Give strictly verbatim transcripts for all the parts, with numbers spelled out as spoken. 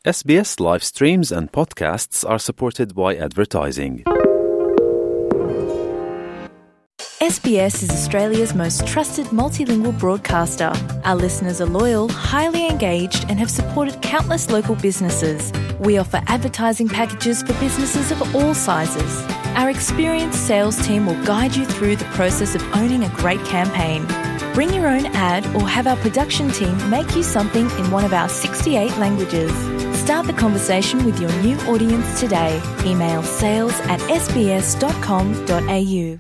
S B S live streams and podcasts are supported by advertising. S B S is Australia's most trusted multilingual broadcaster. Our listeners are loyal, highly engaged, and have supported countless local businesses. We offer advertising packages for businesses of all sizes. Our experienced sales team will guide you through the process of owning a great campaign. Bring your own ad or have our production team make you something in one of our sixty-eight languages. Start the conversation with your new audience today. Email sales at s b s dot com dot a u.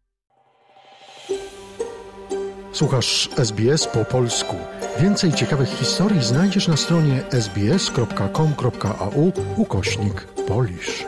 Słuchasz S B S po polsku. Więcej ciekawych historii znajdziesz na stronie s b s kropka com kropka a u ukośnik Polish.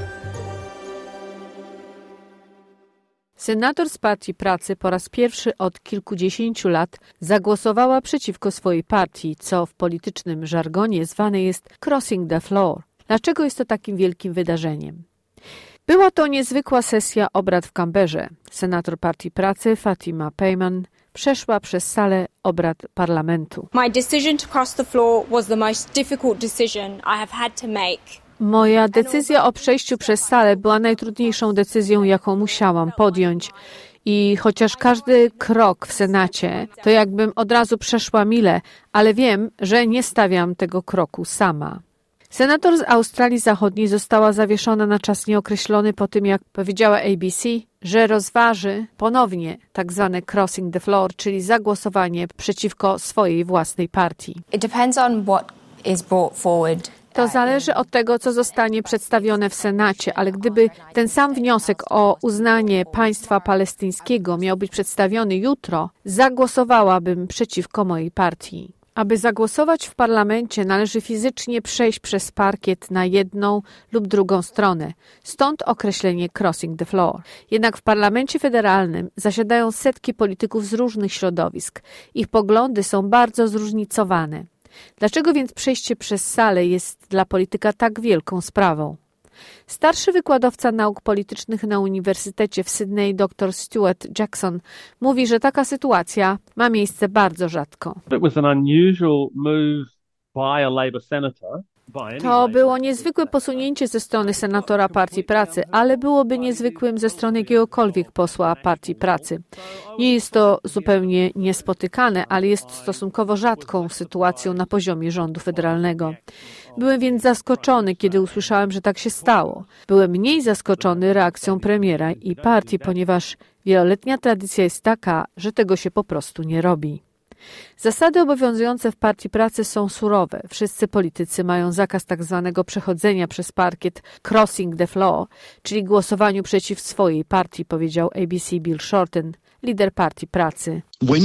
Senator z Partii Pracy po raz pierwszy od kilkudziesięciu lat zagłosowała przeciwko swojej partii, co w politycznym żargonie zwane jest crossing the floor. Dlaczego jest to takim wielkim wydarzeniem? Była to niezwykła sesja obrad w Canberrze. Senator Partii Pracy Fatima Payman przeszła przez salę obrad parlamentu. My decision to cross the floor was the most difficult decision I have had to make. Moja decyzja o przejściu przez salę była najtrudniejszą decyzją, jaką musiałam podjąć. I chociaż każdy krok w Senacie, to jakbym od razu przeszła milę, ale wiem, że nie stawiam tego kroku sama. Senator z Australii Zachodniej została zawieszona na czas nieokreślony po tym, jak powiedziała A B C, że rozważy ponownie tak zwane crossing the floor, czyli zagłosowanie przeciwko swojej własnej partii. It depends on what is brought forward. To zależy od tego, co zostanie przedstawione w Senacie, ale gdyby ten sam wniosek o uznanie państwa palestyńskiego miał być przedstawiony jutro, zagłosowałabym przeciwko mojej partii. Aby zagłosować w parlamencie, należy fizycznie przejść przez parkiet na jedną lub drugą stronę. Stąd określenie crossing the floor. Jednak w parlamencie federalnym zasiadają setki polityków z różnych środowisk. Ich poglądy są bardzo zróżnicowane. Dlaczego więc przejście przez salę jest dla polityka tak wielką sprawą? Starszy wykładowca nauk politycznych na Uniwersytecie w Sydney, dr Stuart Jackson, mówi, że taka sytuacja ma miejsce bardzo rzadko. It was an unusual move by a Labour senator. To było niezwykłe posunięcie ze strony senatora Partii Pracy, ale byłoby niezwykłym ze strony jakiegokolwiek posła Partii Pracy. Nie jest to zupełnie niespotykane, ale jest stosunkowo rzadką sytuacją na poziomie rządu federalnego. Byłem więc zaskoczony, kiedy usłyszałem, że tak się stało. Byłem mniej zaskoczony reakcją premiera i partii, ponieważ wieloletnia tradycja jest taka, że tego się po prostu nie robi. Zasady obowiązujące w Partii Pracy są surowe. Wszyscy politycy mają zakaz tak zwanego przechodzenia przez parkiet crossing the floor, czyli głosowaniu przeciw swojej partii, powiedział A B C Bill Shorten, lider Partii Pracy.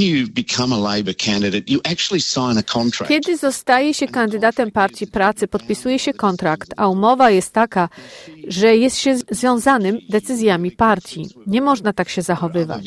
Kiedy zostaje się kandydatem Partii Pracy, podpisuje się kontrakt, a umowa jest taka, że jest się związanym decyzjami partii. Nie można tak się zachowywać.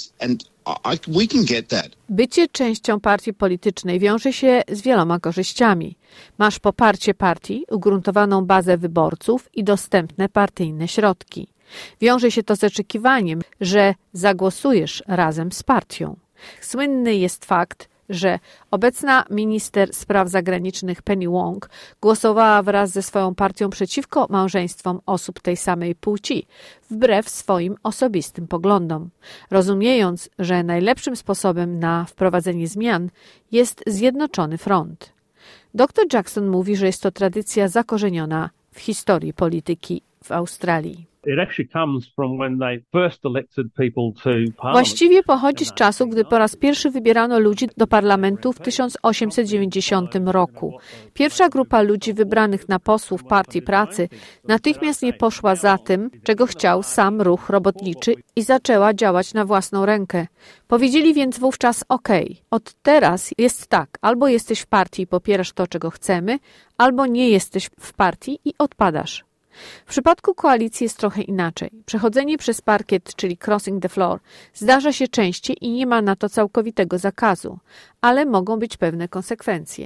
Bycie częścią partii politycznej wiąże się z wieloma korzyściami. Masz poparcie partii, ugruntowaną bazę wyborców i dostępne partyjne środki. Wiąże się to z oczekiwaniem, że zagłosujesz razem z partią. Słynny jest fakt, że obecna minister spraw zagranicznych Penny Wong głosowała wraz ze swoją partią przeciwko małżeństwom osób tej samej płci, wbrew swoim osobistym poglądom, rozumiejąc, że najlepszym sposobem na wprowadzenie zmian jest zjednoczony front. doktor Jackson mówi, że jest to tradycja zakorzeniona w historii polityki w Australii. Właściwie pochodzi z czasu, gdy po raz pierwszy wybierano ludzi do parlamentu w tysiąc osiemset dziewięćdziesiątym roku. Pierwsza grupa ludzi wybranych na posłów Partii Pracy natychmiast nie poszła za tym, czego chciał sam ruch robotniczy i zaczęła działać na własną rękę. Powiedzieli więc wówczas okej, od teraz jest tak, albo jesteś w partii i popierasz to, czego chcemy, albo nie jesteś w partii i odpadasz. W przypadku koalicji jest trochę inaczej. Przechodzenie przez parkiet, czyli crossing the floor, zdarza się częściej i nie ma na to całkowitego zakazu, ale mogą być pewne konsekwencje.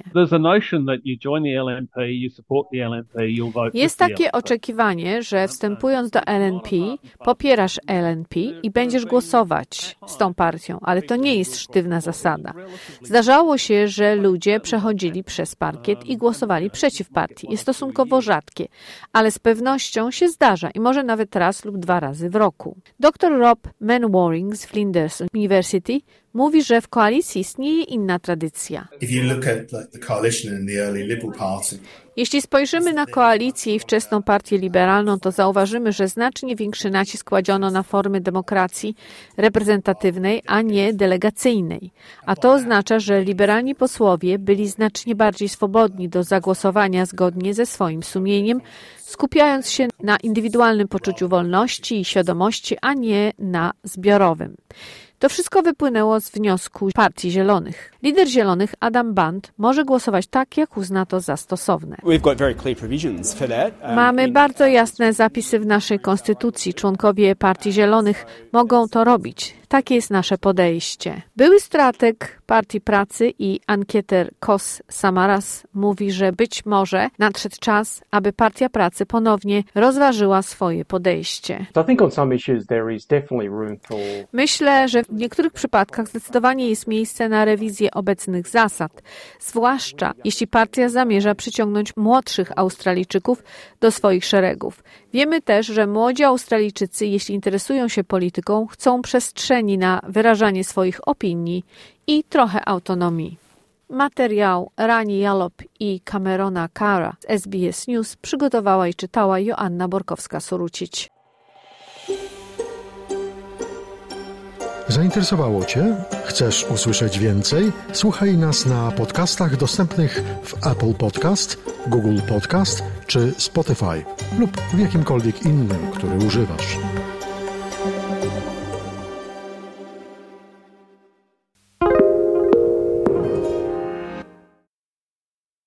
Jest takie oczekiwanie, że wstępując do L N P, popierasz L N P i będziesz głosować z tą partią, ale to nie jest sztywna zasada. Zdarzało się, że ludzie przechodzili przez parkiet i głosowali przeciw partii. Jest stosunkowo rzadkie, ale z pewnością się zdarza i może nawet raz lub dwa razy w roku. doktor Rob Manwaring z Flinders University mówi, że w koalicji istnieje inna tradycja. Jeśli spojrzymy na koalicję i wczesną partię liberalną, to zauważymy, że znacznie większy nacisk kładziono na formy demokracji reprezentatywnej, a nie delegacyjnej. A to oznacza, że liberalni posłowie byli znacznie bardziej swobodni do zagłosowania zgodnie ze swoim sumieniem, skupiając się na indywidualnym poczuciu wolności i świadomości, a nie na zbiorowym. To wszystko wypłynęło z wniosku Partii Zielonych. Lider Zielonych, Adam Band, może głosować tak, jak uzna to za stosowne. Mamy bardzo jasne zapisy w naszej konstytucji. Członkowie Partii Zielonych mogą to robić. Takie jest nasze podejście. Były strateg Partii Pracy i ankieter Kos Samaras mówi, że być może nadszedł czas, aby Partia Pracy ponownie rozważyła swoje podejście. Myślę, że w niektórych przypadkach zdecydowanie jest miejsce na rewizję obecnych zasad, zwłaszcza jeśli partia zamierza przyciągnąć młodszych Australijczyków do swoich szeregów. Wiemy też, że młodzi Australijczycy, jeśli interesują się polityką, chcą przestrzeni na wyrażanie swoich opinii i trochę autonomii. Materiał Rani Jalop i Camerona Cara z S B S News przygotowała i czytała Joanna Borkowska-Sorucić. Zainteresowało Cię? Chcesz usłyszeć więcej? Słuchaj nas na podcastach dostępnych w Apple Podcast, Google Podcast czy Spotify lub w jakimkolwiek innym, który używasz.